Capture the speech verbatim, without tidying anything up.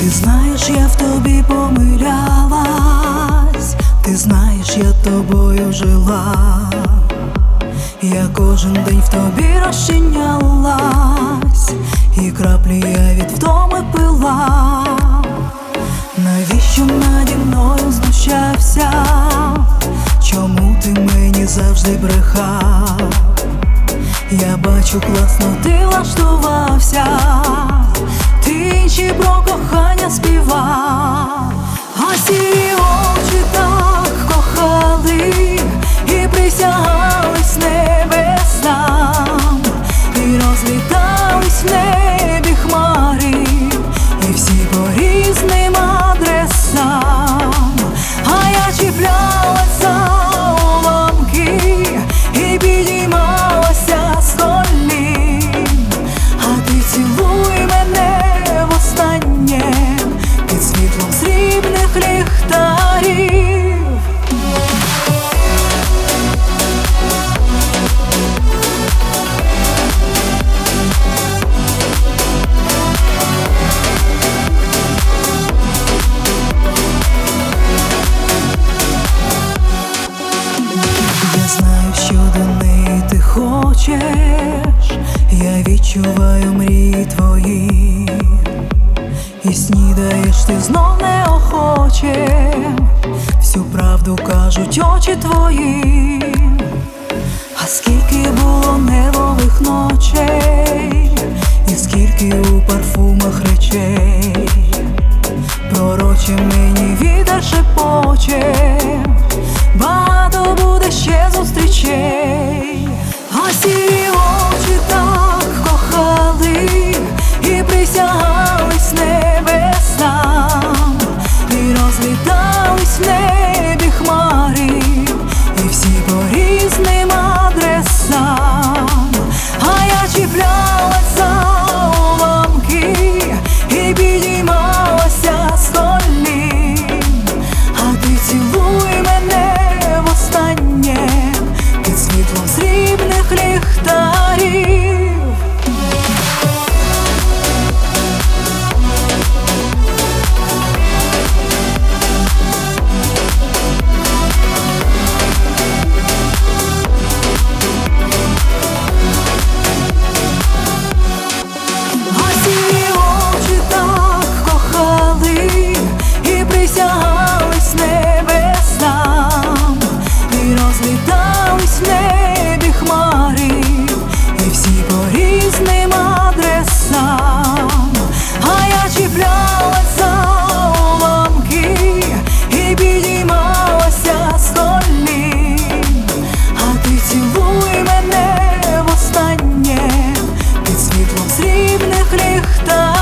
Ти знаєш, я в тобі помилялась, ти знаєш, я тобою жила, я кожен день в тобі розчинялась, і краплі я від втоми пила. Навіщо наді мною знущався? Чому ти мені завжди брехав? Я бачу, класно ти влаштувався, ти інші про кохання співав. А сірі очі так кохали і присягались небесам, і розлітались в небі хмари, і всі по різним адресам. А я чіплялась за уламки і підіймалася з колін. А ти цілуй мене востаннє під світлом срібних ліхтарів. Я знаю, що до неї ти хочеш, я відчуваю мрії твої, і снідаєш ти знов неохоче, всю правду кажуть очі твої. А скільки було нервових ночей, і скільки у парфумах речей, пророче мені вітер шепоче, багато буде ще зустрічей. А сірі очі так кохали і присягались небесам, і розлітались в небі хмари, і всі по різним адресам. А я чіплялась за уламки і підіймалася з колін. А ти цілуй мене востаннє під світлом срібних ліхтарів. А сірі очі так кохали і присягались небесам, і розлітались в небі хмари, і всі по різним адресам. А я чіплялась за уламки і підіймалася з колін. А ти цілуй мене востаннє під світлом срібних ліхтарів.